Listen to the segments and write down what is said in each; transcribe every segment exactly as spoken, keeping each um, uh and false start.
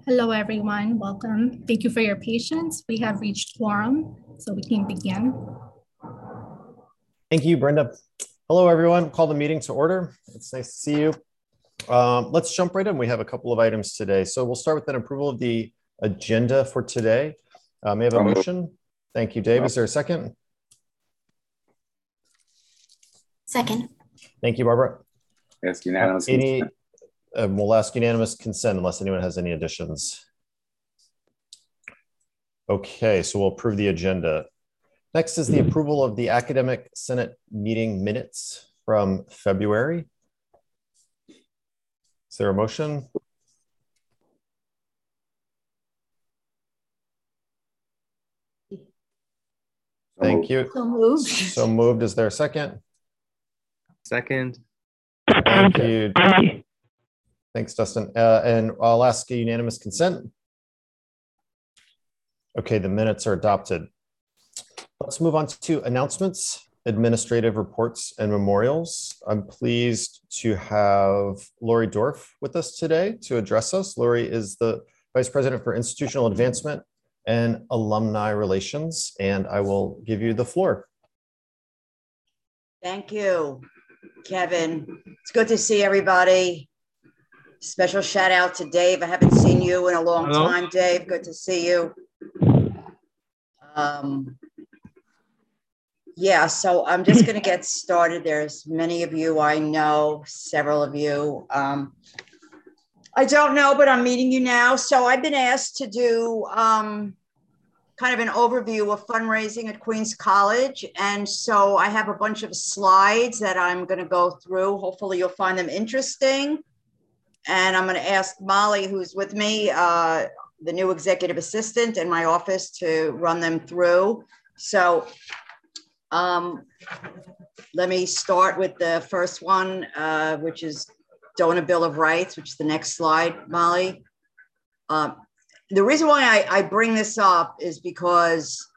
Hello, everyone. Welcome. Thank you for your patience. We have reached quorum, so we can begin. Thank you, Brenda. Hello, everyone. Call the meeting to order. It's nice to see you. Um, let's jump right in. We have a couple of items today. So we'll start with an approval of the agenda for today. Uh, may I have a motion? Thank you, Dave. Is there a second? Second. Thank you, Barbara. Yes, unanimous. Uh, any, uh, we'll ask unanimous consent unless anyone has any additions. Okay, so we'll approve the agenda. Next is the approval of the Academic Senate meeting minutes from February. Is there a motion? Thank you. So moved. So moved. Is there a second? Second. Thank you. Thanks, Dustin. Uh, and I'll ask a unanimous consent. Okay, the minutes are adopted. Let's move on to announcements, administrative reports, and memorials. I'm pleased to have Lori Dorff with us today to address us. Lori is the Vice President for Institutional Advancement and Alumni Relations, and I will give you the floor. Thank you, Kevin. It's good to see everybody. Special shout out to Dave. I haven't seen you in a long Hello. time, Dave. Good to see you. Um, yeah, so I'm just going to get started. There's many of you I know, several of you. Um, I don't know, but I'm meeting you now. So I've been asked to do um, kind of an overview of fundraising at Queens College. And so I have a bunch of slides that I'm going to go through. Hopefully you'll find them interesting. And I'm going to ask Molly, who's with me, uh, the new executive assistant in my office, to run them through. So um, let me start with the first one, uh, which is Donor Bill of Rights, which is the next slide, Molly. Um, the reason why I, I bring this up is because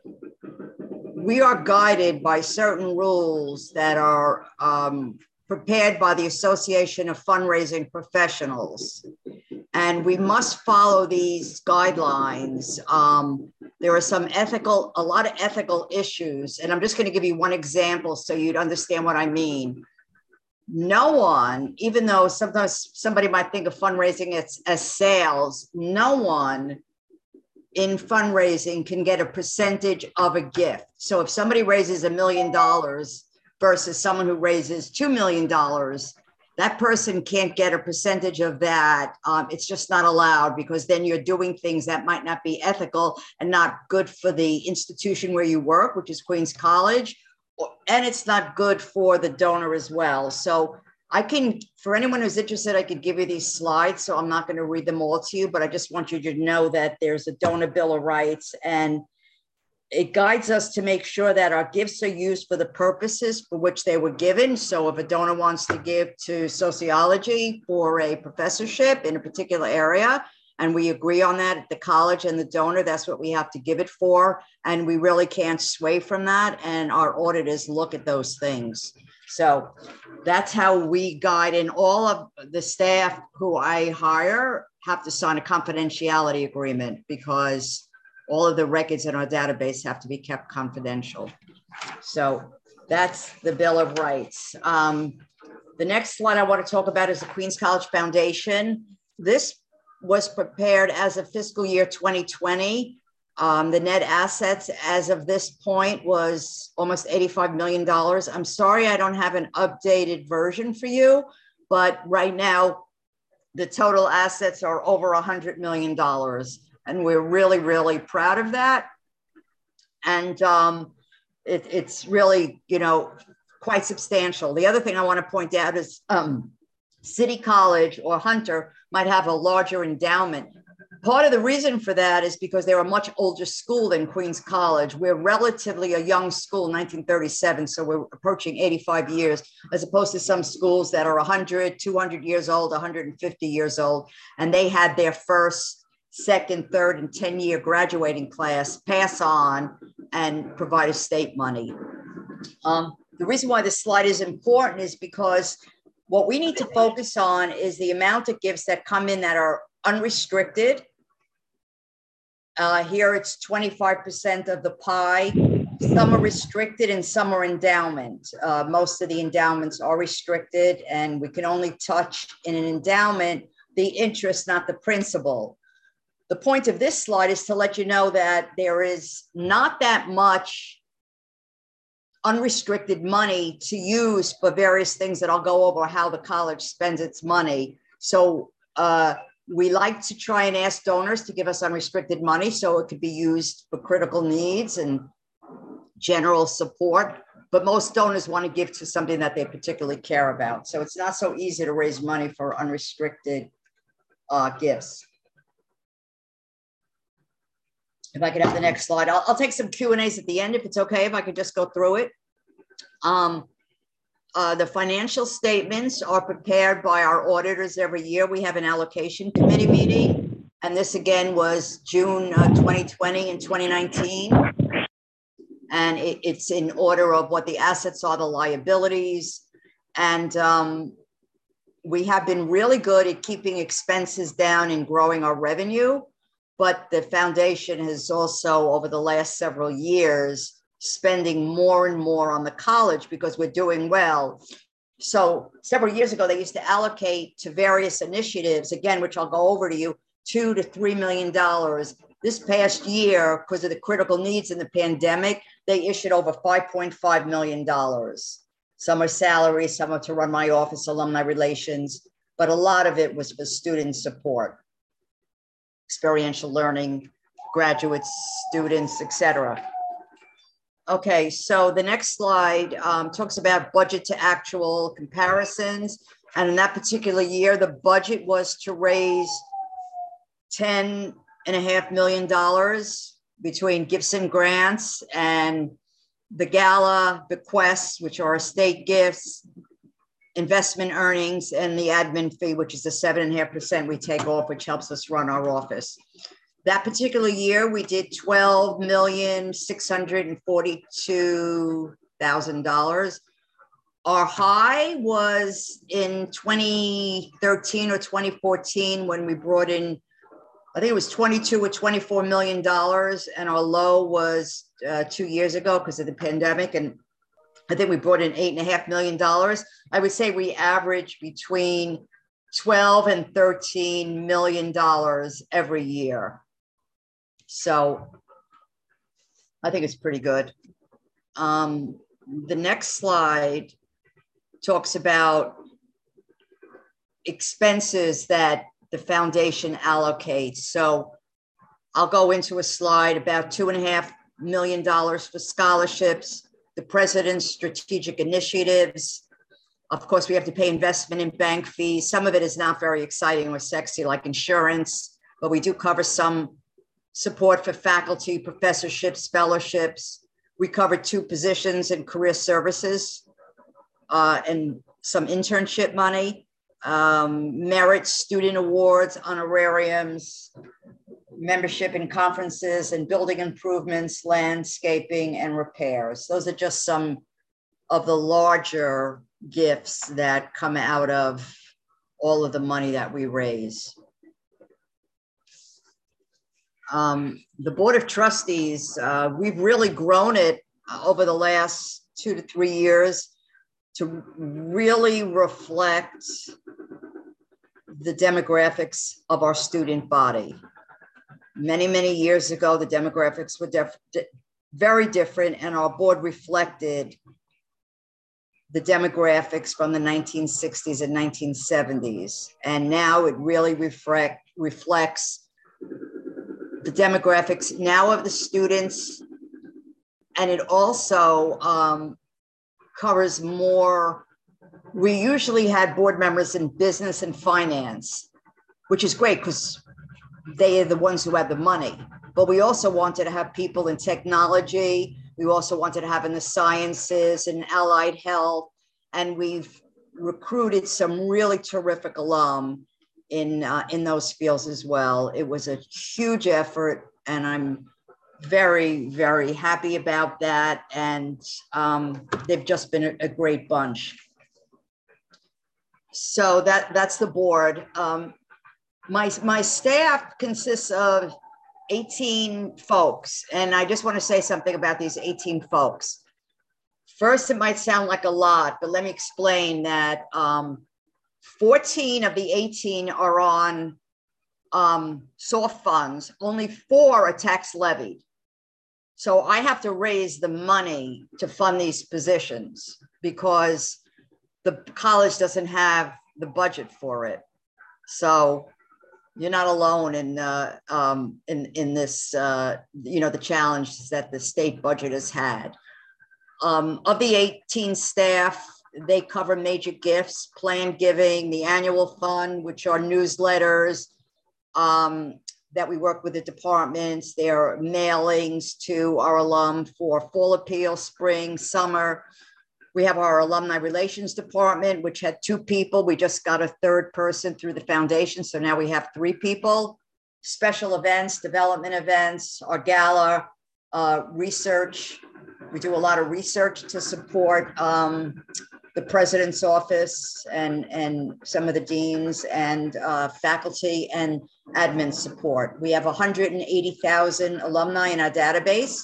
we are guided by certain rules that are um, prepared by the Association of Fundraising Professionals. And we must follow these guidelines. Um, there are some ethical, a lot of ethical issues. And I'm just going to give you one example so you'd understand what I mean. No one, even though sometimes somebody might think of fundraising as, as sales, no one in fundraising can get a percentage of a gift. So if somebody raises a million dollars versus someone who raises two million dollars, that person can't get a percentage of that. Um, it's just not allowed, because then you're doing things that might not be ethical and not good for the institution where you work, which is Queens College, and it's not good for the donor as well. So I can, for anyone who's interested, I could give you these slides. So I'm not going to read them all to you, but I just want you to know that there's a Donor Bill of Rights, and it guides us to make sure that our gifts are used for the purposes for which they were given. So if a donor wants to give to sociology for a professorship in a particular area, and we agree on that at the college and the donor, that's what we have to give it for. And we really can't sway from that. And our auditors look at those things. So that's how we guide, and all of the staff who I hire have to sign a confidentiality agreement, because all of the records in our database have to be kept confidential. So that's the Bill of Rights. Um, the next slide I want to talk about is the Queens College Foundation. This was prepared as of fiscal year twenty twenty. Um, the net assets as of this point was almost eighty-five million dollars. I'm sorry I don't have an updated version for you, but right now the total assets are over one hundred million dollars. And we're really, really proud of that. And um, it, it's really, you know, quite substantial. The other thing I want to point out is um, City College or Hunter might have a larger endowment. Part of the reason for that is because they're a much older school than Queens College. We're relatively a young school, nineteen thirty-seven, so we're approaching eighty-five years, as opposed to some schools that are one hundred, two hundred years old, one hundred fifty years old, and they had their first, second, third, and ten-year graduating class pass on and provide estate money. Um, the reason why this slide is important is because what we need to focus on is the amount of gifts that come in that are unrestricted. Uh, here it's twenty-five percent of the pie. Some are restricted and some are endowment. Uh, most of the endowments are restricted, and we can only touch in an endowment the interest, not the principal. The point of this slide is to let you know that there is not that much unrestricted money to use for various things that I'll go over how the college spends its money. So uh, we like to try and ask donors to give us unrestricted money so it could be used for critical needs and general support, but most donors want to give to something that they particularly care about. So it's not so easy to raise money for unrestricted uh, gifts. If I could have the next slide, I'll, I'll take some Q and A's at the end if it's okay, if I could just go through it. Um, uh, the financial statements are prepared by our auditors every year. We have an allocation committee meeting, and this again was June uh, twenty twenty and twenty nineteen. And it, it's in order of what the assets are, the liabilities. And um, we have been really good at keeping expenses down and growing our revenue. But the foundation has also, over the last several years, spending more and more on the college because we're doing well. So several years ago, they used to allocate to various initiatives, again, which I'll go over to you, two to three million dollars. This past year, because of the critical needs in the pandemic, they issued over five point five million dollars. Some are salaries, some are to run my office, alumni relations, but a lot of it was for student support, experiential learning, graduates, students, et cetera. Okay, so the next slide um, talks about budget to actual comparisons. And in that particular year, the budget was to raise ten and a half million dollars between gifts and grants and the gala bequests, which are estate gifts, investment earnings, and the admin fee, which is the seven and a half percent we take off, which helps us run our office. That particular year, we did twelve million six hundred forty-two thousand dollars. Our high was in twenty thirteen or twenty fourteen when we brought in, I think it was twenty-two or twenty-four million dollars, and our low was uh, two years ago because of the pandemic, and I think we brought in eight and a half million dollars. I would say we average between twelve and thirteen million dollars every year. So I think it's pretty good. Um, the next slide talks about expenses that the foundation allocates. So I'll go into a slide about two and a half million dollars for scholarships, the president's strategic initiatives. Of course, we have to pay investment in bank fees. Some of it is not very exciting or sexy, like insurance, but we do cover some support for faculty, professorships, fellowships. We cover two positions in career services uh, and some internship money, um, merit student awards, honorariums, membership in conferences and building improvements, landscaping and repairs. Those are just some of the larger gifts that come out of all of the money that we raise. Um, the Board of Trustees, uh, we've really grown it over the last two to three years to really reflect the demographics of our student body. Many, many years ago, the demographics were def- very different, and our board reflected the demographics from the nineteen sixties and nineteen seventies. And now it really reflect, reflects the demographics now of the students, and it also um, covers more. We usually had board members in business and finance, which is great because they are the ones who have the money. But we also wanted to have people in technology. We also wanted to have in the sciences and allied health. And we've recruited some really terrific alum in, uh, in those fields as well. It was a huge effort, and I'm very, very happy about that. And um, they've just been a, a great bunch. So that, that's the board. Um, my, my staff consists of eighteen folks. And I just want to say something about these eighteen folks. First, it might sound like a lot, but let me explain that um, fourteen of the eighteen are on um, soft funds. Only four are tax levied. So I have to raise the money to fund these positions because the college doesn't have the budget for it. So you're not alone in uh, um, in in this, uh, you know, the challenges that the state budget has had. Um, of the eighteen staff, they cover major gifts, planned giving, the annual fund, which are newsletters um, that we work with the departments. There are mailings to our alum for fall appeal, spring, summer. We have our alumni relations department, which had two people. We just got a third person through the foundation. So now we have three people. Special events, development events, our gala, uh, research. We do a lot of research to support um, the president's office and, and some of the deans and uh, faculty and admin support. We have one hundred eighty thousand alumni in our database.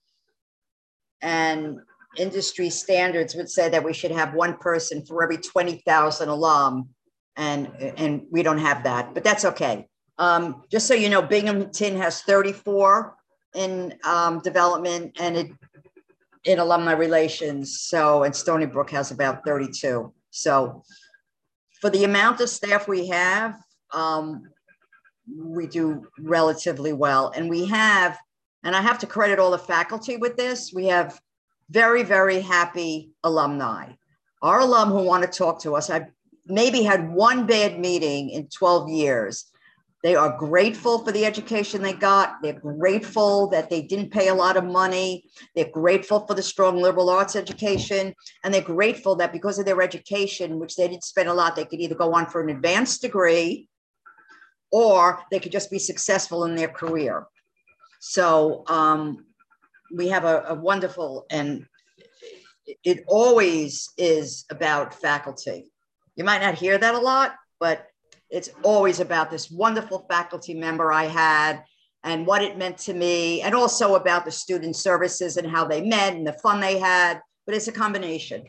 And industry standards would say that we should have one person for every twenty thousand alum. And, and we don't have that, but that's okay. Um, just so you know, Binghamton has thirty-four in um, development and it, in alumni relations. So, and Stony Brook has about thirty-two. So for the amount of staff we have, um, we do relatively well. And we have, and I have to credit all the faculty with this, we have very, very happy alumni. Our alum who want to talk to us, I maybe had one bad meeting in twelve years. They are grateful for the education they got. They're grateful that they didn't pay a lot of money. They're grateful for the strong liberal arts education. And they're grateful that because of their education, which they didn't spend a lot, they could either go on for an advanced degree or they could just be successful in their career. So um, we have a, a wonderful, and it always is about faculty. You might not hear that a lot, but it's always about this wonderful faculty member I had and what it meant to me, and also about the student services and how they met and the fun they had, but it's a combination.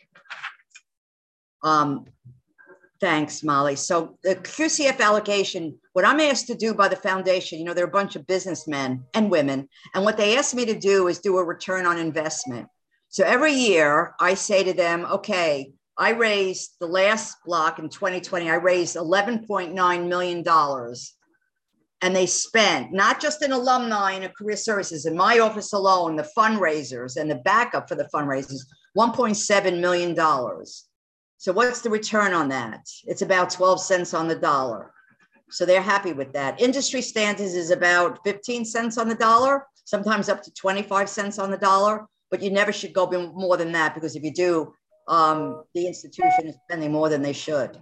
Um, thanks, Molly. So the Q C F allocation, what I'm asked to do by the foundation, you know, they're a bunch of businessmen and women, and what they asked me to do is do a return on investment. So every year I say to them, okay, I raised the last block in twenty twenty, I raised eleven point nine million dollars. And they spent, not just in alumni and career services, in my office alone, the fundraisers and the backup for the fundraisers, one point seven million dollars. So what's the return on that? It's about twelve cents on the dollar. So they're happy with that. Industry standards is about fifteen cents on the dollar, sometimes up to twenty-five cents on the dollar, but you never should go more than that, because if you do, um, the institution is spending more than they should.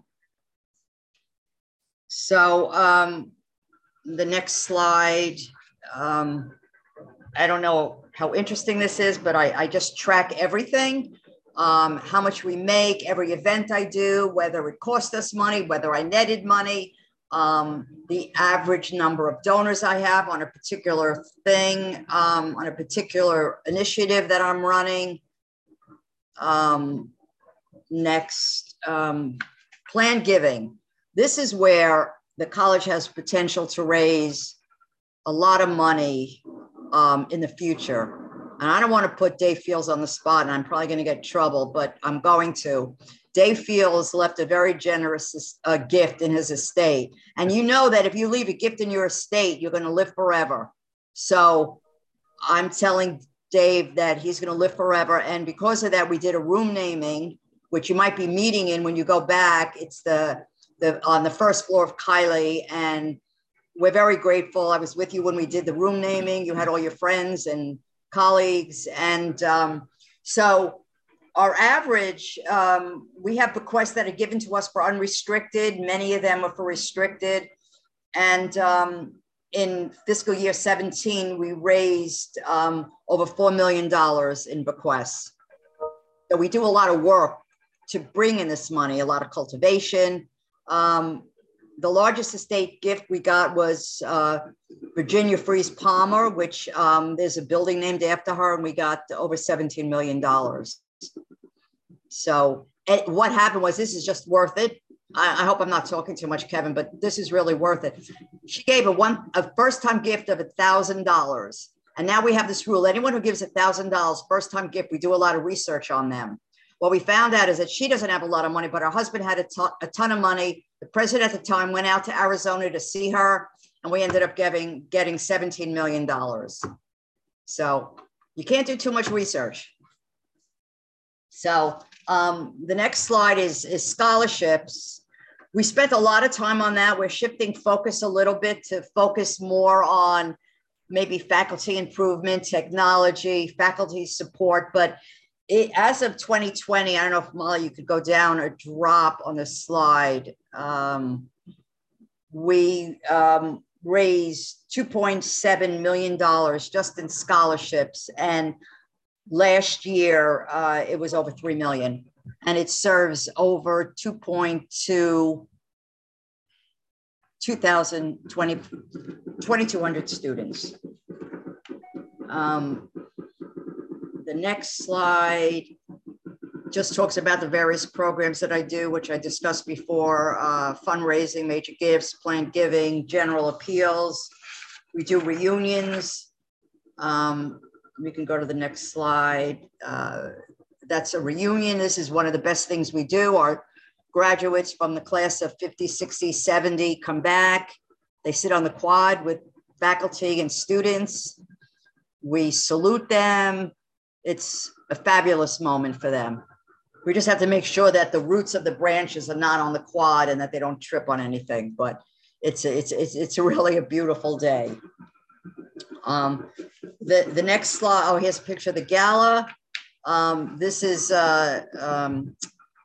So um, the next slide, um, I don't know how interesting this is, but I, I just track everything. Um, how much we make, every event I do, whether it cost us money, whether I netted money, um, the average number of donors I have on a particular thing, um, on a particular initiative that I'm running. Um, next, um, planned giving. This is where the college has potential to raise a lot of money um, in the future. And I don't want to put Dave Fields on the spot, and I'm probably going to get in trouble, but I'm going to. Dave Fields left a very generous uh, gift in his estate. And you know that if you leave a gift in your estate, you're going to live forever. So I'm telling Dave that he's going to live forever. And because of that, we did a room naming, which you might be meeting in when you go back. It's the, the on the first floor of Kylie. And we're very grateful. I was with you when we did the room naming. You had all your friends and colleagues. And um, so our average, um, we have bequests that are given to us for unrestricted. Many of them are for restricted. And um, in fiscal year seventeen, we raised um, over four million dollars in bequests. So we do a lot of work to bring in this money, a lot of cultivation. Um, the largest estate gift we got was uh, Virginia Freeze Palmer, which um, there's a building named after her, and we got over seventeen million dollars. So it, what happened was, this is just worth it. I, I hope I'm not talking too much, Kevin, but this is really worth it. She gave a one a first-time gift of one thousand dollars. And now we have this rule. Anyone who gives one thousand dollars first-time gift, we do a lot of research on them. What we found out is that she doesn't have a lot of money, but her husband had a, to a ton of money. The president at the time went out to Arizona to see her, and we ended up getting, getting seventeen million dollars. So you can't do too much research. So um, the next slide is, is scholarships. We spent a lot of time on that. We're shifting focus a little bit to focus more on maybe faculty improvement, technology, faculty support. But it, as of twenty twenty, I don't know if Molly, you could go down or drop on the slide. Um, we um, raised two point seven million dollars just in scholarships. And last year, uh, it was over three million dollars. And it serves over two point two, two thousand, twenty-two hundred students. Um, the next slide just talks about the various programs that I do, which I discussed before, uh, fundraising, major gifts, planned giving, general appeals. We do reunions. Um, we can go to the next slide. Uh, That's a reunion. This is one of the best things we do. Our graduates from the class of fifty, sixty, seventy come back. They sit on the quad with faculty and students. We salute them. It's a fabulous moment for them. We just have to make sure that the roots of the branches are not on the quad and that they don't trip on anything. But it's, it's, it's, it's really a beautiful day. Um, the, the next slide, oh, here's a picture of the gala. Um, this is, uh, um,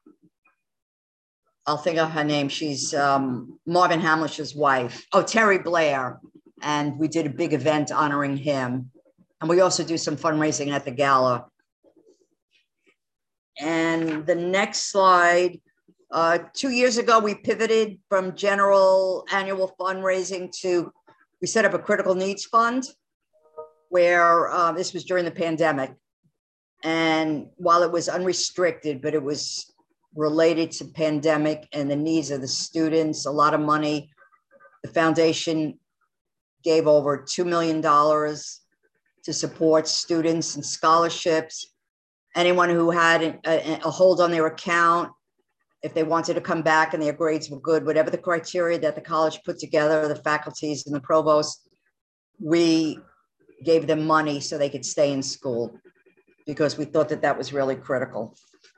I'll think of her name. She's um, Marvin Hamlisch's wife. Oh, Terry Blair. And we did a big event honoring him. And we also do some fundraising at the gala. And the next slide, uh, two years ago, we pivoted from general annual fundraising to, we set up a critical needs fund where uh, this was during the pandemic. And while it was unrestricted, but it was related to pandemic and the needs of the students, a lot of money. The foundation gave over two million dollars to support students and scholarships. Anyone who had a, a hold on their account, if they wanted to come back and their grades were good, whatever the criteria that the college put together, the faculties and the provost, we gave them money so they could stay in school, because we thought that that was really critical.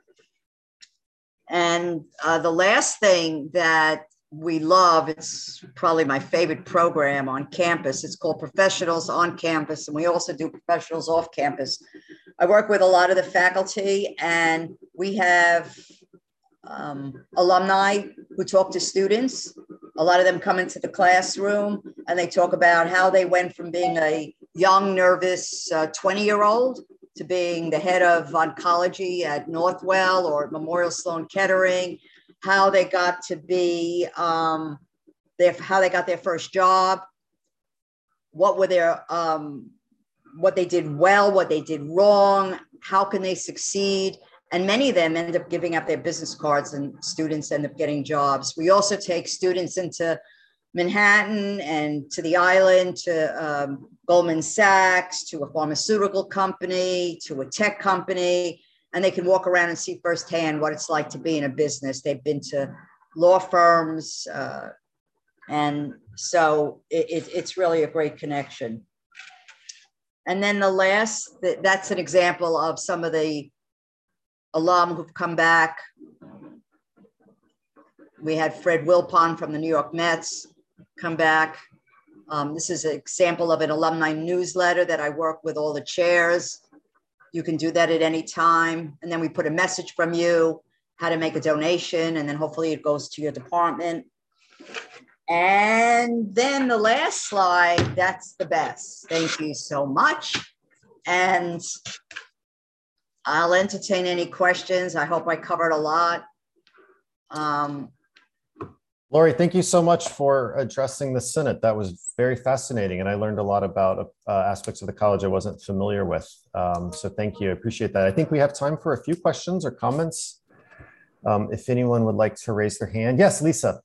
And uh, the last thing that we love, it's probably my favorite program on campus. It's called Professionals on Campus, and we also do professionals off campus. I work with a lot of the faculty, and we have um, alumni who talk to students. A lot of them come into the classroom and they talk about how they went from being a young, nervous twenty-year-old uh, to being the head of oncology at Northwell or Memorial Sloan Kettering, how they got to be, um, their, how they got their first job, what were their, um, what they did well, what they did wrong, how can they succeed? And many of them end up giving up their business cards and students end up getting jobs. We also take students into Manhattan and to the island, to um, Goldman Sachs, to a pharmaceutical company, to a tech company, and they can walk around and see firsthand what it's like to be in a business. They've been to law firms, uh, and so it, it, it's really a great connection. And then the last, that's an example of some of the alum who've come back. We had Fred Wilpon from the New York Mets come back. Um, this is an example of an alumni newsletter that I work with all the chairs. You can do that at any time. And then we put a message from you, how to make a donation, and then hopefully it goes to your department. And then the last slide, that's the best. Thank you so much. And I'll entertain any questions. I hope I covered a lot. Um, Lori, thank you so much for addressing the Senate. That was very fascinating, and I learned a lot about uh, aspects of the college I wasn't familiar with. Um, so thank you, I appreciate that. I think we have time for a few questions or comments. Um, if anyone would like to raise their hand. Yes, Lisa.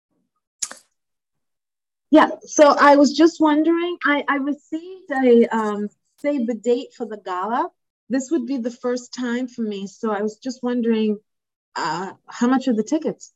Yeah, so I was just wondering, I, I received a um, save the date for the gala. This would be the first time for me, so I was just wondering uh, how much are the tickets?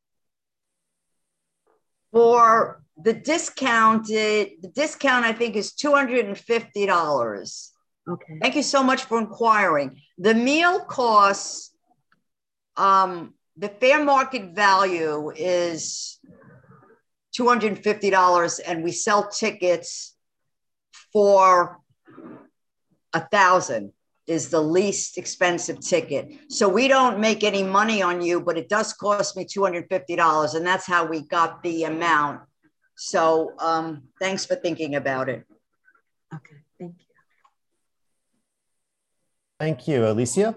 For the discounted, the discount I think is two hundred fifty dollars. Okay. Thank you so much for inquiring. The meal costs, um, the fair market value is two hundred fifty dollars, and we sell tickets for a thousand is the least expensive ticket. So we don't make any money on you, but it does cost me two hundred fifty dollars, and that's how we got the amount. So um, thanks for thinking about it. Okay, thank you. Thank you, Alicia.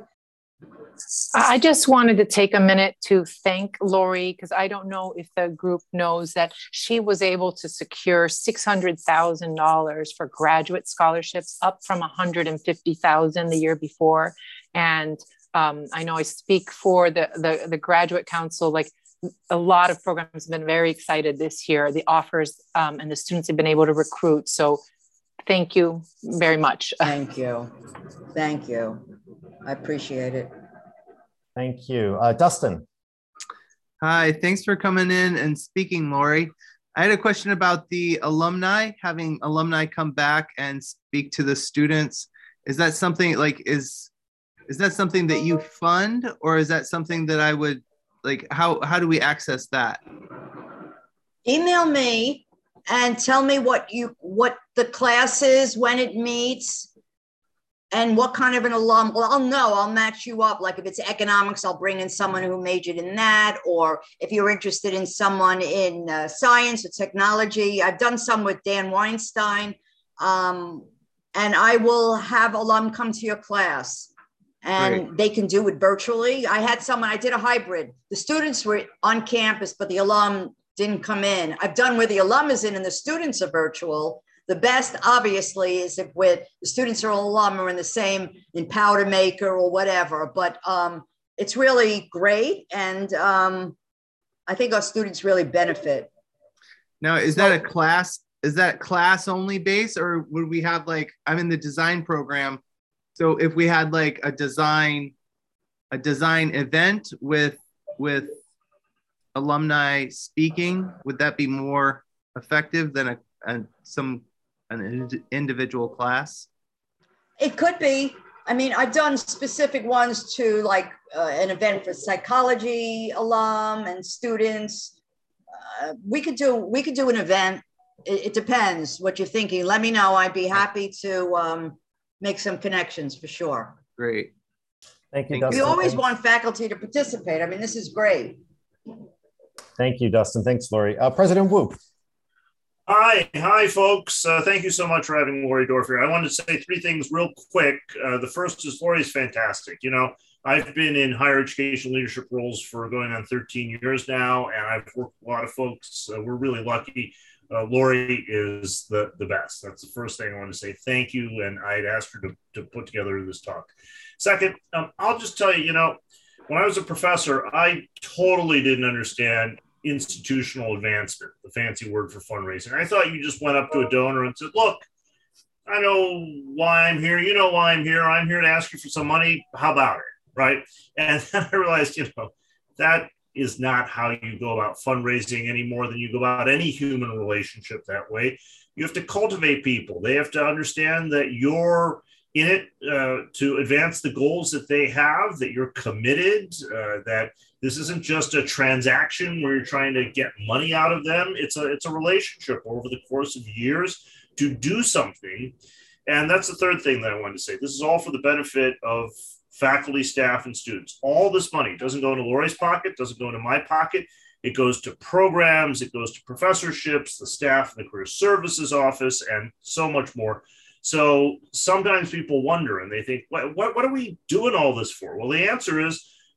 I just wanted to take a minute to thank Lori, because I don't know if the group knows that she was able to secure six hundred thousand dollars for graduate scholarships, up from one hundred fifty thousand dollars the year before. And um, I know I speak for the, the, the Graduate Council, like a lot of programs have been very excited this year, the offers um, and the students have been able to recruit. So thank you very much. Thank you. Thank you. I appreciate it. Thank you. Uh, Dustin. Hi, thanks for coming in and speaking, Lori. I had a question about the alumni, having alumni come back and speak to the students. Is that something like, is, is that something that you fund, or is that something that I would, like, how, how do we access that? Email me and tell me what you, what the class is, when it meets, and what kind of an alum. Well, I'll know, I'll match you up. Like if it's economics, I'll bring in someone who majored in that. Or if you're interested in someone in uh, science or technology, I've done some with Dan Weinstein. Um, and I will have alum come to your class, and Great. They can do it virtually. I had someone, I did a hybrid. The students were on campus, but the alum didn't come in. I've done where the alum is in and the students are virtual. The best, obviously, is if with the students are all alum or in the same, in powder maker or whatever. But um, it's really great. And um, I think our students really benefit. Now, is that a class, is that class only base, or would we have like, I'm in the design program. So if we had like a design, a design event with, with alumni speaking, would that be more effective than a, a some an individual class? It could be. I mean, I've done specific ones to like uh, an event for psychology alum and students. Uh, we could do we could do an event. It, it depends what you're thinking. Let me know. I'd be happy to um, make some connections for sure. Great. Thank you, Thank Dustin. We always Thanks. want faculty to participate. I mean, this is great. Thank you, Dustin. Thanks, Lori. Uh, President Wu. Hi, hi, folks. Uh, thank you so much for having Lori Dorff here. I wanted to say three things real quick. Uh, the first is Lori's fantastic. You know, I've been in higher education leadership roles for going on thirteen years now, and I've worked with a lot of folks. Uh, we're really lucky. Uh, Lori is the, the best. That's the first thing I want to say. Thank you. And I'd asked her to, to put together this talk. Second, um, I'll just tell you, you know, when I was a professor, I totally didn't understand institutional advancement, the fancy word for fundraising. I thought you just went up to a donor and said, look, I know why I'm here. You know why I'm here. I'm here to ask you for some money. How about it? Right. And then I realized, you know, that is not how you go about fundraising any more than you go about any human relationship that way. You have to cultivate people. They have to understand that you're in it uh, to advance the goals that they have, that you're committed, uh, that this isn't just a transaction where you're trying to get money out of them. It's a, it's a relationship over the course of years to do something. And that's the third thing that I wanted to say. This is all for the benefit of faculty, staff, and students. All this money doesn't go into Lori's pocket, doesn't go into my pocket. It goes to programs, it goes to professorships, the staff in the Career Services Office, and so much more. So sometimes people wonder and they think, what, what, what are we doing all this for? Well, the answer is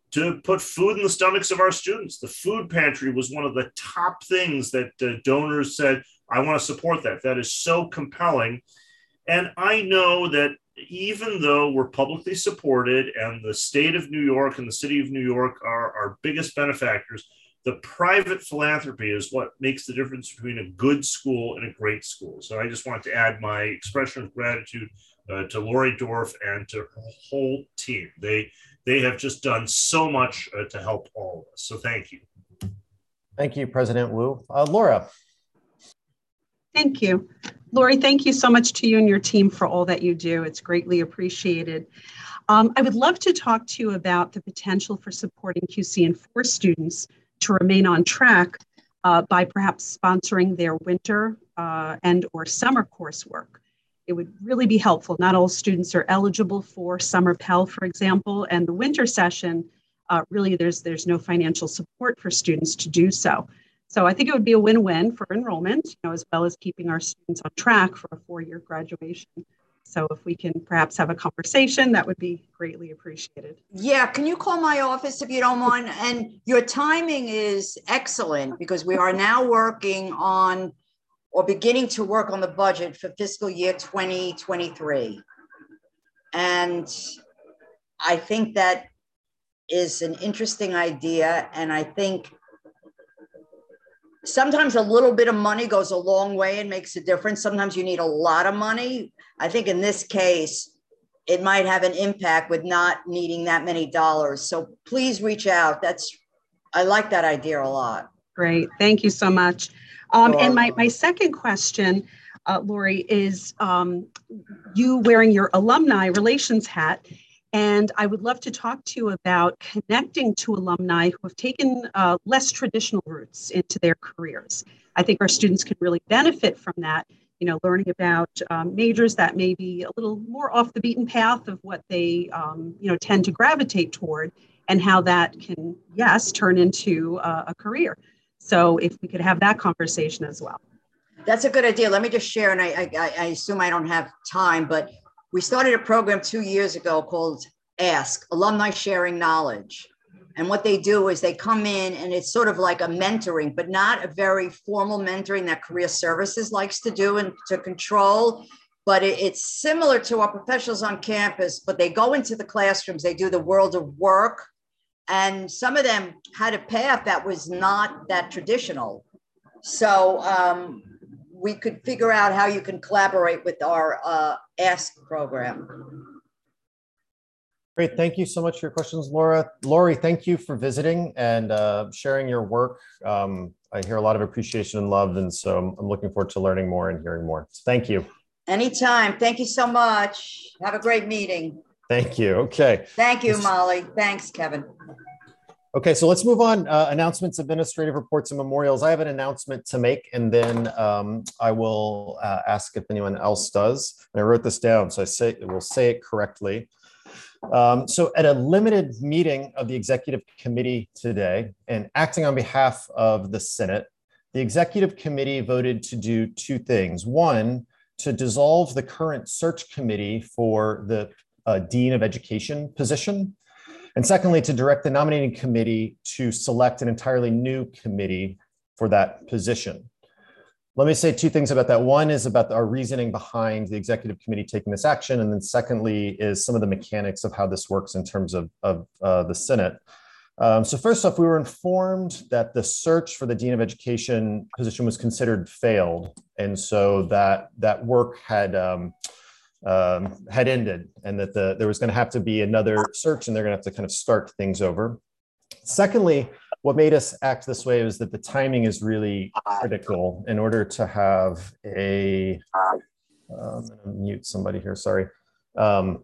to put food in the stomachs of our students. The food pantry was one of the top things that uh, donors said, I want to support that. That is so compelling. And I know that even though we're publicly supported and the state of New York and the city of New York are our biggest benefactors, the private philanthropy is what makes the difference between a good school and a great school. So I just want to add my expression of gratitude uh, to Lori Dorff and to her whole team. They, they have just done so much uh, to help all of us. So thank you. Thank you, President Wu. Uh, Laura. Thank you. Lori, thank you so much to you and your team for all that you do. It's greatly appreciated. Um, I would love to talk to you about the potential for supporting Q C N four students to remain on track uh, by perhaps sponsoring their winter uh, and or summer coursework. It would really be helpful. Not all students are eligible for summer Pell, for example, and the winter session, uh, really there's, there's no financial support for students to do so. So I think it would be a win-win for enrollment, you know, as well as keeping our students on track for a four-year graduation. So if we can perhaps have a conversation, that would be greatly appreciated. Yeah, can you call my office if you don't mind? And your timing is excellent because we are now working on or beginning to work on the budget for fiscal year twenty twenty-three. And I think that is an interesting idea. And I think sometimes a little bit of money goes a long way and makes a difference. Sometimes you need a lot of money. I think in this case, it might have an impact with not needing that many dollars. So please reach out. That's, I like that idea a lot. Great, thank you so much. Um, and my, my second question, uh, Lori, is um, you wearing your alumni relations hat. And I would love to talk to you about connecting to alumni who have taken uh, less traditional routes into their careers. I think our students can really benefit from that, you know, learning about um, majors that may be a little more off the beaten path of what they, um, you know, tend to gravitate toward and how that can, yes, turn into uh, a career. So if we could have that conversation as well. That's a good idea. Let me just share, and I, I, I assume I don't have time, but we started a program two years ago called Ask, Alumni Sharing Knowledge. And what they do is they come in and it's sort of like a mentoring, but not a very formal mentoring that Career Services likes to do and to control. But it, it's similar to our professionals on campus, but they go into the classrooms, they do the world of work. And some of them had a path that was not that traditional. So um, we could figure out how you can collaborate with our uh, Ask program. Great, thank you so much for your questions, Laura. Lori, thank you for visiting and uh, sharing your work. Um, I hear a lot of appreciation and love, and so I'm, I'm looking forward to learning more and hearing more. So thank you. Anytime, thank you so much. Have a great meeting. Thank you, okay. Thank you, Molly. Thanks, Kevin. Okay, so let's move on. Uh, announcements, administrative reports, and memorials. I have an announcement to make, and then um, I will uh, ask if anyone else does. And I wrote this down, so I say will say it correctly. Um, so at a limited meeting of the executive committee today, and acting on behalf of the Senate, the executive committee voted to do two things. One, to dissolve the current search committee for the uh, Dean of Education position. And secondly, to direct the nominating committee to select an entirely new committee for that position. Let me say two things about that. One is about our reasoning behind the executive committee taking this action. And then secondly is some of the mechanics of how this works in terms of, of uh, the Senate. Um, so first off, we were informed that the search for the Dean of Education position was considered failed. And so that, that work had, um, um, had ended, and that the, there was going to have to be another search, and they're going to have to kind of start things over. Secondly, what made us act this way was that the timing is really critical in order to have a, um, I'm going to mute somebody here, sorry. Um,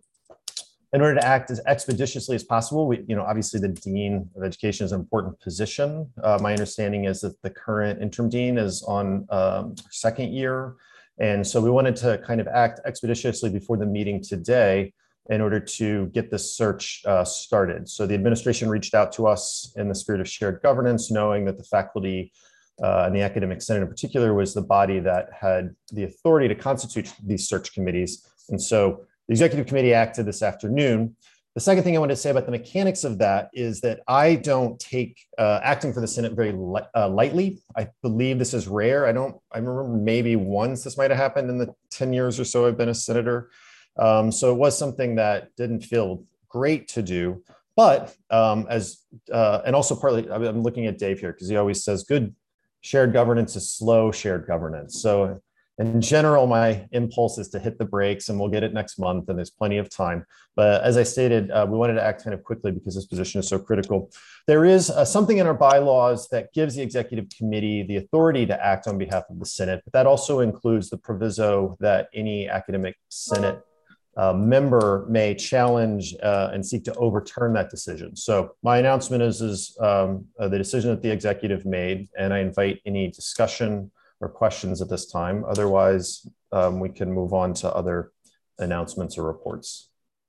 in order to act as expeditiously as possible, we, you know, obviously the Dean of Education is an important position. Uh, my understanding is that the current interim dean is on um, second year. And so we wanted to kind of act expeditiously before the meeting today in order to get this search uh, started. So the administration reached out to us in the spirit of shared governance, knowing that the faculty uh, and the academic senate in particular was the body that had the authority to constitute these search committees. And so the executive committee acted this afternoon The second thing I wanted to say about the mechanics of that is that I don't take uh, acting for the Senate very li uh, lightly. I believe this is rare. I don't, I remember maybe once this might have happened in the ten years or so I've been a senator. Um, so it was something that didn't feel great to do. But um, as, uh, and also partly, I'm looking at Dave here because he always says good shared governance is slow shared governance. So in general, my impulse is to hit the brakes and we'll get it next month and there's plenty of time. But as I stated, uh, we wanted to act kind of quickly because this position is so critical. There is uh, something in our bylaws that gives the executive committee the authority to act on behalf of the Senate, but that also includes the proviso that any academic Senate uh, member may challenge uh, and seek to overturn that decision. So my announcement is, is um, uh, the decision that the executive made, and I invite any discussion or questions at this time. Otherwise, um, we can move on to other announcements or reports.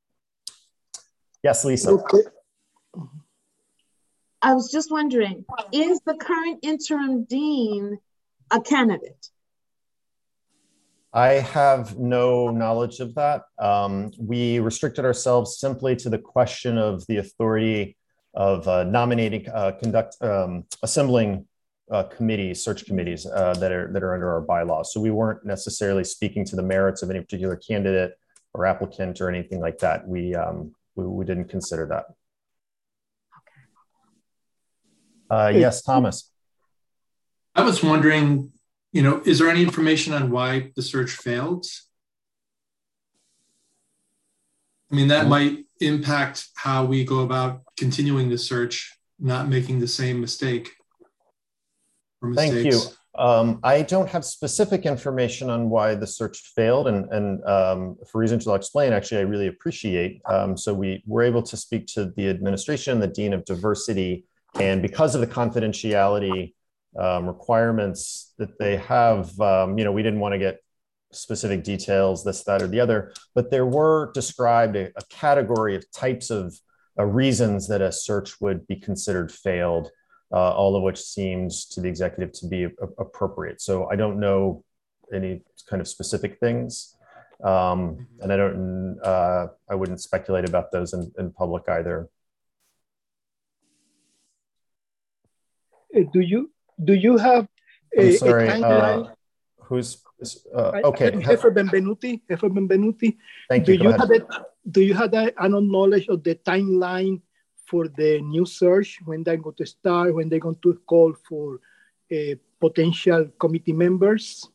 Yes, Lisa. Okay. I was just wondering, is the current interim dean a candidate? I have no knowledge of that. Um, we restricted ourselves simply to the question of the authority of uh, nominating, uh, conduct, um, assembling Uh, committees, search committees uh, that are that are under our bylaws. So we weren't necessarily speaking to the merits of any particular candidate or applicant or anything like that. We um, we, we didn't consider that. Uh, yes, Thomas. I was wondering, you know, is there any information on why the search failed? I mean, that might impact how we go about continuing the search, not making the same mistake. Thank you. Um, I don't have specific information on why the search failed, and, and um, for reasons I'll explain, actually, I really appreciate. Um, so we were able to speak to the administration, the Dean of Diversity, and because of the confidentiality um, requirements that they have, um, you know, we didn't want to get specific details, this, that, or the other, but there were described a, a category of types of uh, reasons that a search would be considered failed. Uh, all of which seems to the executive to be a, appropriate. So I don't know any kind of specific things. Um, and I don't, uh, I wouldn't speculate about those in, in public either. Uh, do you, do you have a, I'm sorry, a timeline? Uh, who's, uh, okay. Jefe Benvenuti, Jefe Benvenuti. Thank do you, you have a, Do you have a, an knowledge of the timeline for the new search, when they're going to start, when they're going to call for uh, potential committee members?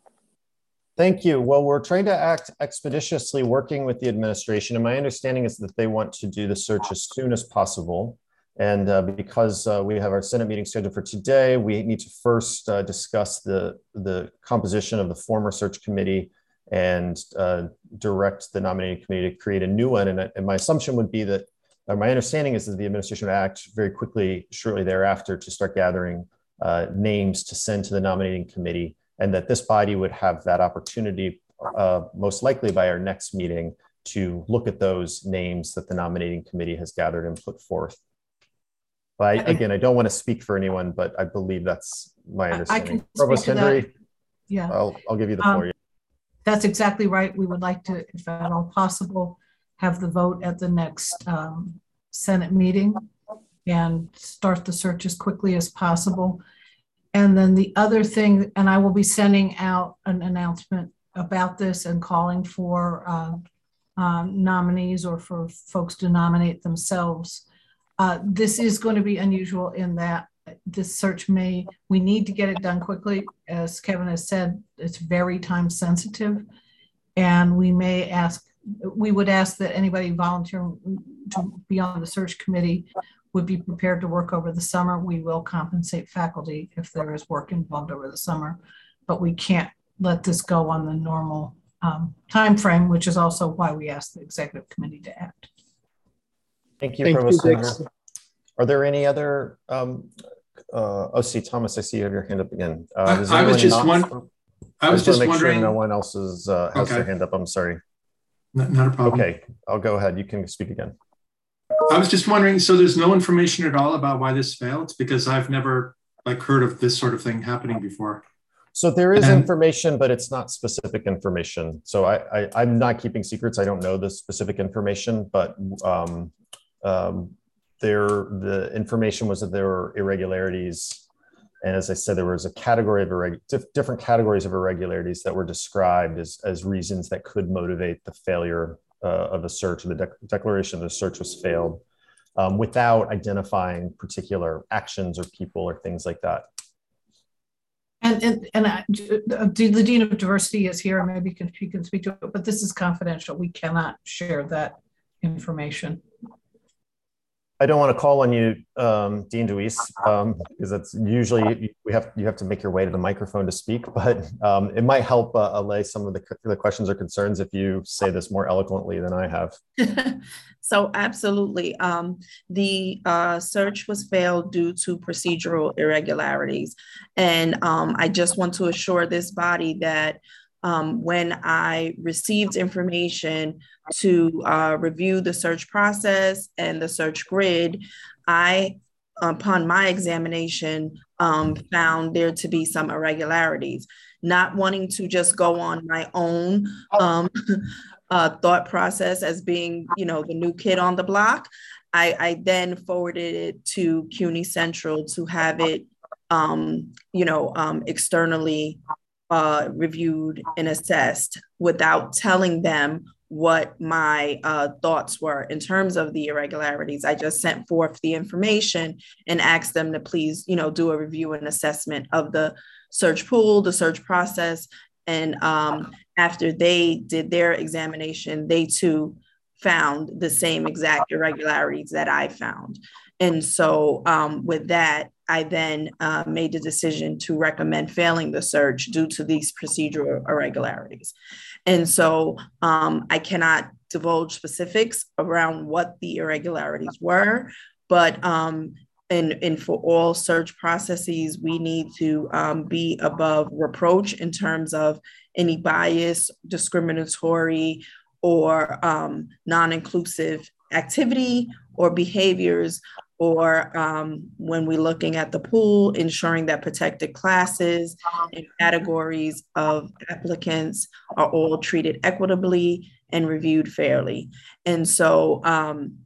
Thank you. Well, we're trying to act expeditiously working with the administration. And my understanding is that they want to do the search as soon as possible. And uh, because uh, we have our Senate meeting scheduled for today, we need to first uh, discuss the, the composition of the former search committee and uh, direct the nominating committee to create a new one. And, and my assumption would be that Uh, my understanding is that the administration will act very quickly shortly thereafter to start gathering uh, names to send to the nominating committee, and that this body would have that opportunity, uh, most likely by our next meeting, to look at those names that the nominating committee has gathered and put forth. But I, again, I don't want to speak for anyone, but I believe that's my understanding. Provost Hendry, yeah, I'll, I'll give you the um, floor. That's exactly right. We would like to, if at all possible, have the vote at the next um, Senate meeting and start the search as quickly as possible. And then the other thing, and I will be sending out an announcement about this and calling for uh, uh, nominees or for folks to nominate themselves. Uh, this is going to be unusual in that this search may, we need to get it done quickly. As Kevin has said, it's very time sensitive, and we may ask we would ask that anybody volunteering to be on the search committee would be prepared to work over the summer. We will compensate faculty if there is work involved over the summer, but we can't let this go on the normal um, time frame, which is also why we asked the executive committee to act. Thank you, Thank Provost you, Hendry. Are there any other, um, uh, oh, see, Thomas, I see you have your hand up again. Uh, I, I was just one. I was I just make wondering. Sure no one else is, uh, has okay. their hand up. I'm sorry. Not, not a problem. Okay, I'll go ahead. You can speak again. I was just wondering, so there's no information at all about why this failed? Because I've never like heard of this sort of thing happening before. So there is And- information, but it's not specific information. So I, I, I'm not keeping secrets. I don't know the specific information, but um, um, there, the information was that there were irregularities. And as I said, there was a category of irreg different categories of irregularities that were described as, as reasons that could motivate the failure uh, of a search. The de declaration of the search was failed um, without identifying particular actions or people or things like that. And and, and I, the Dean of Diversity is here. Maybe can, he can speak to it, but this is confidential. We cannot share that information. I don't want to call on you, um, Dean DeWeese, um, because that's usually we have you have to make your way to the microphone to speak. But um, it might help uh, allay some of the, the questions or concerns if you say this more eloquently than I have. So absolutely, um, the uh, search was failed due to procedural irregularities, and um, I just want to assure this body that um, when I received information to uh, review the search process and the search grid, I, upon my examination, um, found there to be some irregularities. Not wanting to just go on my own um, uh, thought process as being, you know, the new kid on the block, I, I then forwarded it to CUNY Central to have it, um, you know, um, externally uh, reviewed and assessed without telling them what my uh, thoughts were in terms of the irregularities. I just sent forth the information and asked them to please, you know, do a review and assessment of the search pool, the search process. And um, after they did their examination, they too found the same exact irregularities that I found. And so um, with that, I then uh, made the decision to recommend failing the search due to these procedural irregularities. And so um, I cannot divulge specifics around what the irregularities were, but um, and, and for all search processes, we need to um, be above reproach in terms of any bias, discriminatory, or um, non-inclusive activity or behaviors, or um, when we're looking at the pool, ensuring that protected classes and categories of applicants are all treated equitably and reviewed fairly. And so, um,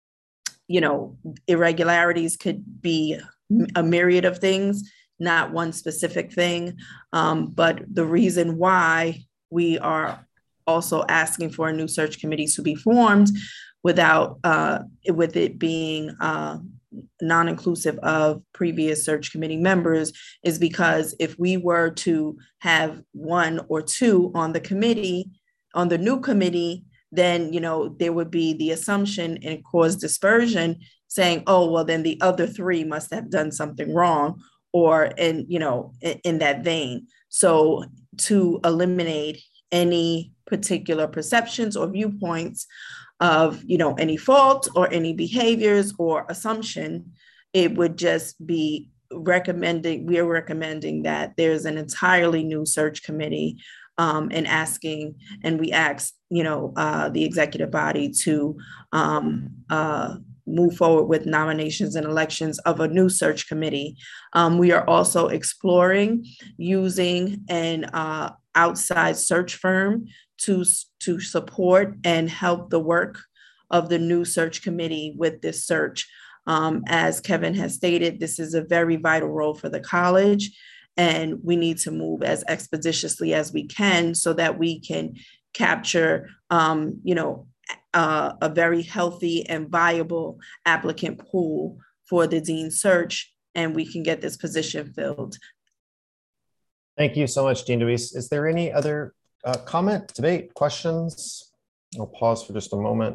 you know, irregularities could be a myriad of things, not one specific thing. Um, but the reason why we are also asking for a new search committee to be formed without, uh, with it being uh, non-inclusive of previous search committee members is because if we were to have one or two on the committee, on the new committee, then, you know, there would be the assumption and cause dispersion saying, oh, well, then the other three must have done something wrong, or in, you know, in, in that vein. So to eliminate any particular perceptions or viewpoints of, you know, any fault or any behaviors or assumption, it would just be recommending, we are recommending that there's an entirely new search committee um, and asking, and we ask, you know, uh, the executive body to um, uh, move forward with nominations and elections of a new search committee. Um, we are also exploring using an uh, outside search firm to, to support and help the work of the new search committee with this search. Um, as Kevin has stated, this is a very vital role for the college, and we need to move as expeditiously as we can so that we can capture, um, you know, uh, a very healthy and viable applicant pool for the dean search, and we can get this position filled. Thank you so much, Dean DeWeese. Is there any other uh, comment, debate, questions? I'll pause for just a moment.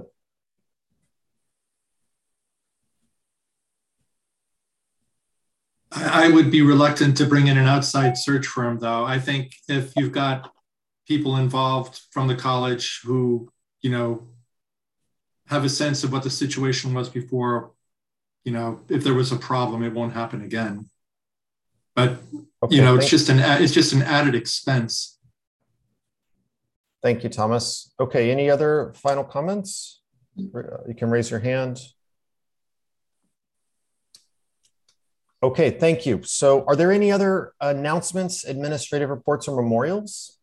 I would be reluctant to bring in an outside search firm, though. I think if you've got people involved from the college who, you know, have a sense of what the situation was before, you know, if there was a problem, it won't happen again. But, okay, you know, it's just an it's just an added expense. Thank you, Thomas. Okay, any other final comments? You can raise your hand. Okay, thank you. So are there any other announcements, administrative reports, or memorials?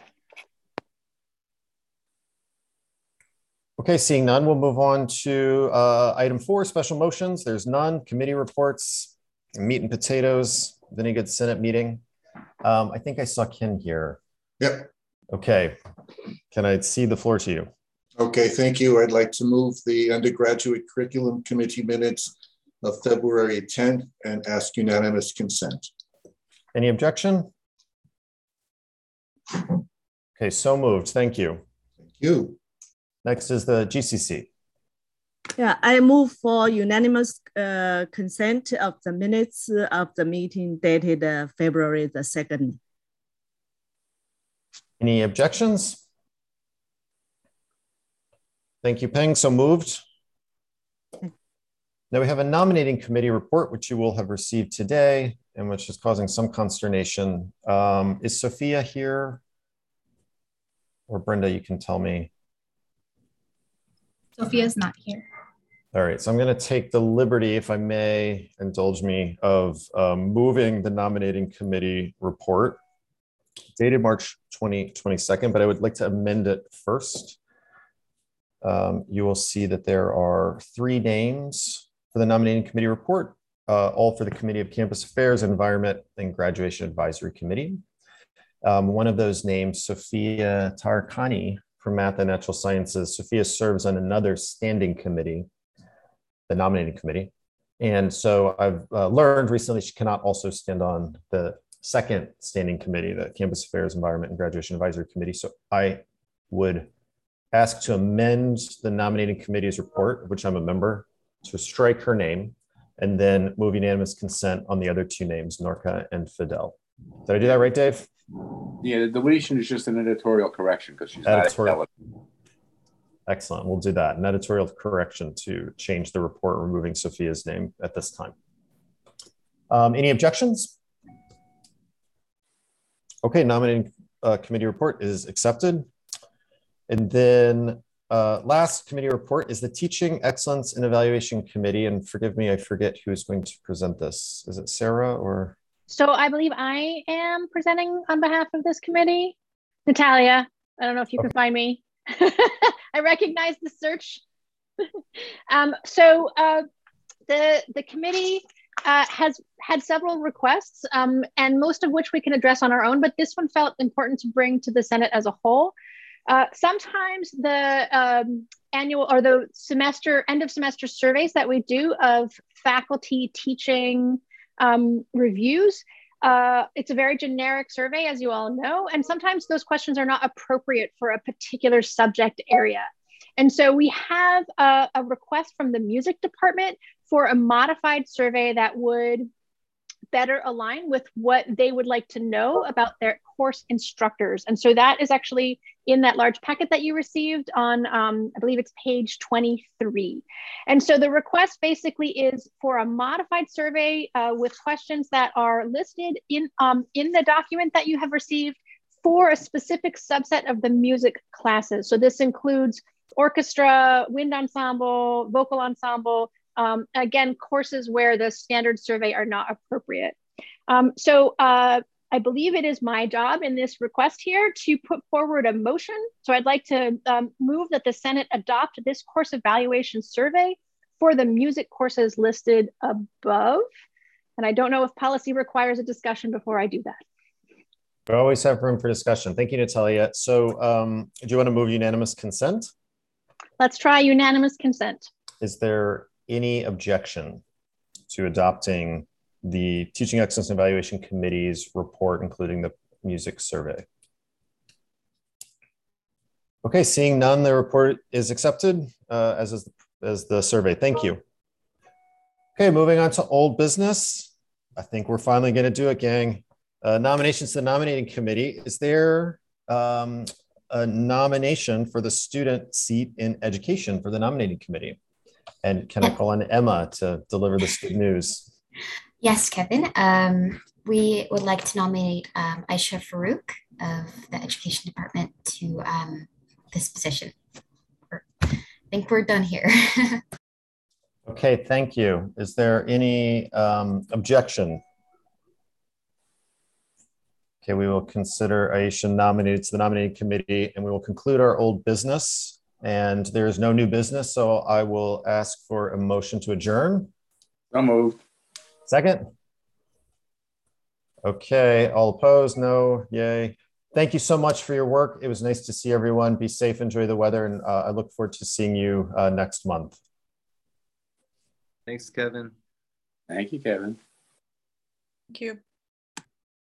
Okay, seeing none, we'll move on to uh, item four, special motions. There's none. Committee reports, meat and potatoes, then a good Senate meeting. Um, I think I saw Ken here. Yep. Okay, can I see the floor to you? Okay, thank you. I'd like to move the undergraduate curriculum committee minutes of February tenth and ask unanimous consent. Any objection? Okay, so moved. Thank you. Thank you. Next is the G C C. Yeah, I move for unanimous uh, consent of the minutes of the meeting dated uh, February the second. Any objections? Thank you, Peng. So moved. Now we have a nominating committee report, which you will have received today and which is causing some consternation. Um, is Sophia here? Or Brenda, you can tell me. Sophia's not here. All right, so I'm going to take the liberty, if I may indulge me, of um, moving the nominating committee report dated March twentieth, twenty-second, but I would like to amend it first. Um, you will see that there are three names for the nominating committee report, uh, all for the Committee of Campus Affairs, Environment, and Graduation Advisory Committee. Um, one of those names, Sophia Tarakani from Math and Natural Sciences. Sophia serves on another standing committee, the nominating committee. And so I've uh, learned recently she cannot also stand on the second standing committee, the Campus Affairs, Environment, and Graduation Advisory Committee. So I would ask to amend the nominating committee's report, of which I'm a member, to strike her name, and then move unanimous consent on the other two names, Norca and Fidel. Did I do that right, Dave? Yeah, the deletion is just an editorial correction because she's editorial. not Excellent. We'll do that. An editorial correction to change the report, removing Sophia's name at this time. Um, any objections? Okay, nominating uh, committee report is accepted. And then uh, last committee report is the Teaching Excellence and Evaluation Committee. And forgive me, I forget who's going to present this. Is it Sarah or? So I believe I am presenting on behalf of this committee. Natalia, I don't know if you okay. can find me. I recognize the search. um, so uh, the, the committee uh, has had several requests, um, and most of which we can address on our own, but this one felt important to bring to the Senate as a whole. Uh, sometimes the um, annual or the semester, end of semester surveys that we do of faculty teaching um, reviews, uh, it's a very generic survey, as you all know, and sometimes those questions are not appropriate for a particular subject area. And so we have a, a request from the music department for a modified survey that would better align with what they would like to know about their course instructors. And so that is actually in that large packet that you received on, um, I believe it's page twenty-three. And so the request basically is for a modified survey uh, with questions that are listed in, um, in the document that you have received for a specific subset of the music classes. So this includes orchestra, wind ensemble, vocal ensemble, um, again, courses where the standard survey are not appropriate. Um, so uh, I believe it is my job in this request here to put forward a motion. So I'd like to um, move that the Senate adopt this course evaluation survey for the music courses listed above. And I don't know if policy requires a discussion before I do that. We always have room for discussion. Thank you, Natalia. So um, do you want to move unanimous consent? Let's try unanimous consent. Is there any objection to adopting the Teaching Excellence and Evaluation Committee's report, including the music survey? Okay, seeing none, the report is accepted, uh, as is as the survey. Thank you. Okay, moving on to old business. I think we're finally going to do it, gang. Uh, nominations to the nominating committee. Is there um, a nomination for the student seat in education for the nominating committee? And can I call on Emma to deliver this good news? Yes, Kevin. Um, we would like to nominate um, Aisha Farouk of the Education Department to um, this position. I think we're done here. Okay, thank you. Is there any um, objection? Okay, we will consider Aisha nominated to the nominating committee, and we will conclude our old business. And there is no new business, so I will ask for a motion to adjourn. So moved. Second? Okay, all opposed? No, yay. Thank you so much for your work. It was nice to see everyone. Be safe, enjoy the weather, and uh, I look forward to seeing you uh, next month. Thanks, Kevin. Thank you, Kevin. Thank you.